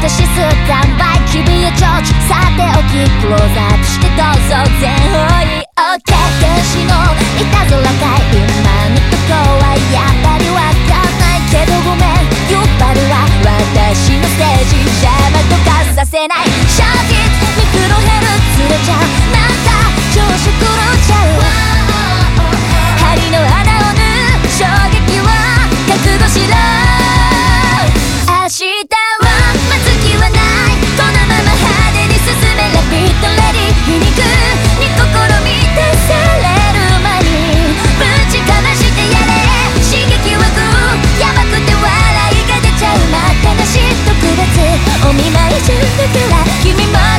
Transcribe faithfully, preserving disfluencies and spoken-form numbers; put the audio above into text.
私スタンバイ君はジョージさておきクローズアップしてどうぞ全方位 OK 天使のいたずらかい今のとこはやっぱりわかんないけどごめん酔っ払うわ私のステージ邪魔とかさせない正直ミクロヘルツれちゃうなんか調子狂っちゃう針の穴を縫う衝撃は覚悟しろ明日は待つ気はないこのまま派手に進めラビットレディ皮肉に試みてされる前にぶちかましてやれ刺激はグーやばくて笑いが出ちゃう待ったなし特別お見舞い中だから君も